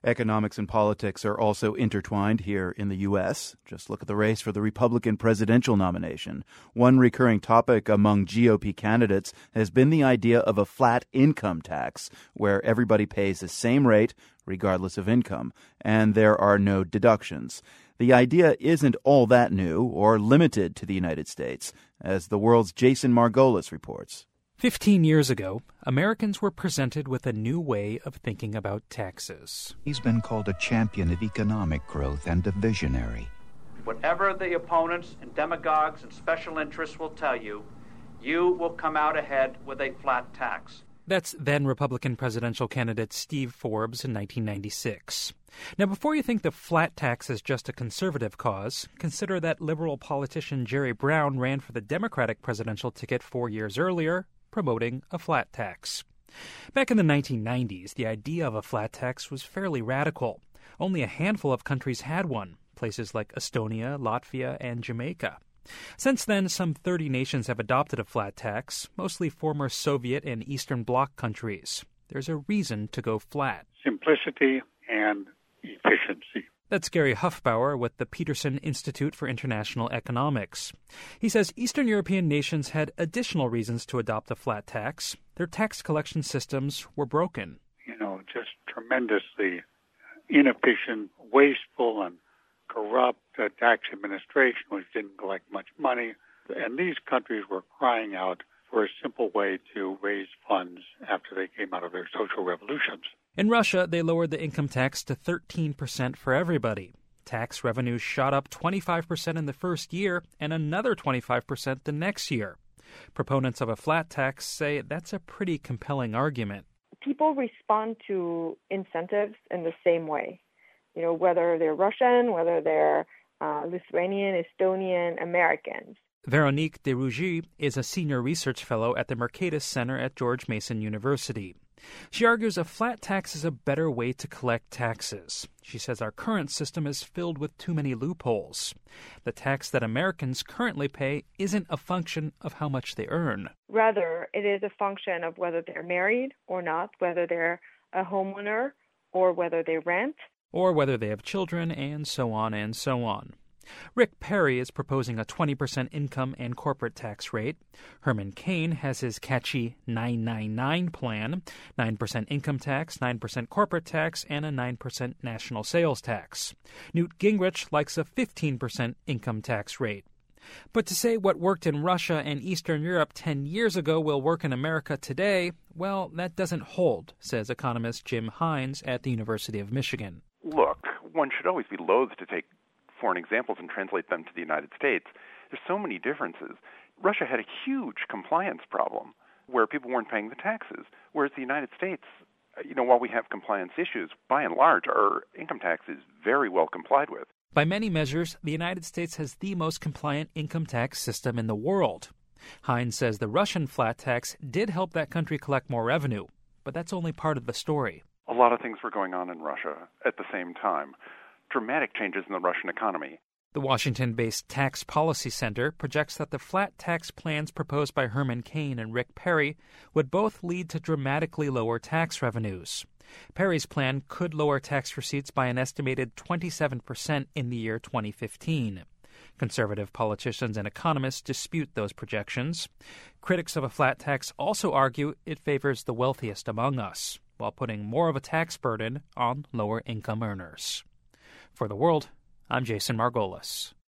Economics and politics are also intertwined here in the U.S. Just look at the race for the Republican presidential nomination. One recurring topic among GOP candidates has been the idea of a flat income tax, where everybody pays the same rate regardless of income, and there are no deductions. The idea isn't all that new or limited to the United States, as the world's Jason Margolis reports. 15 years ago, Americans were presented with a new way of thinking about taxes. He's been called a champion of economic growth and a visionary. Whatever the opponents and demagogues and special interests will tell you, you will come out ahead with a flat tax. That's then Republican presidential candidate Steve Forbes in 1996. Now, before you think the flat tax is just a conservative cause, consider that liberal politician Jerry Brown ran for the Democratic presidential ticket 4 years earlier, promoting a flat tax. Back in the 1990s, the idea of a flat tax was fairly radical. Only a handful of countries had one, places like Estonia, Latvia, and Jamaica. Since then, some 30 nations have adopted a flat tax, mostly former Soviet and Eastern Bloc countries. There's a reason to go flat. Simplicity and efficiency. That's Gary Huffbauer with the Peterson Institute for International Economics. He says Eastern European nations had additional reasons to adopt a flat tax. Their tax collection systems were broken. Just tremendously inefficient, wasteful, and corrupt tax administration, which didn't collect much money. And these countries were crying out for a simple way to raise funds after they came out of their social revolutions. In Russia, they lowered the income tax to 13% for everybody. Tax revenues shot up 25% in the first year and another 25% the next year. Proponents of a flat tax say that's a pretty compelling argument. People respond to incentives in the same way. Whether they're Russian, whether they're Lithuanian, Estonian, Americans. Veronique Derougy is a senior research fellow at the Mercatus Center at George Mason University. She argues a flat tax is a better way to collect taxes. She says our current system is filled with too many loopholes. The tax that Americans currently pay isn't a function of how much they earn. Rather, it is a function of whether they're married or not, whether they're a homeowner or whether they rent. Or whether they have children, and so on and so on. Rick Perry is proposing a 20% income and corporate tax rate. Herman Cain has his catchy 999 plan, 9% income tax, 9% corporate tax, and a 9% national sales tax. Newt Gingrich likes a 15% income tax rate. But to say what worked in Russia and Eastern Europe 10 years ago will work in America today, well, that doesn't hold, says economist Jim Hines at the University of Michigan. Look, one should always be loath to take foreign examples and translate them to the United States. There's so many differences. Russia had a huge compliance problem where people weren't paying the taxes, whereas the United States, while we have compliance issues, by and large, our income tax is very well complied with. By many measures, the United States has the most compliant income tax system in the world. Hines says the Russian flat tax did help that country collect more revenue, but that's only part of the story. A lot of things were going on in Russia at the same time. Dramatic changes in the Russian economy. The Washington-based Tax Policy Center projects that the flat tax plans proposed by Herman Cain and Rick Perry would both lead to dramatically lower tax revenues. Perry's plan could lower tax receipts by an estimated 27% in the year 2015. Conservative politicians and economists dispute those projections. Critics of a flat tax also argue it favors the wealthiest among us, while putting more of a tax burden on lower-income earners. For The World, I'm Jason Margolis.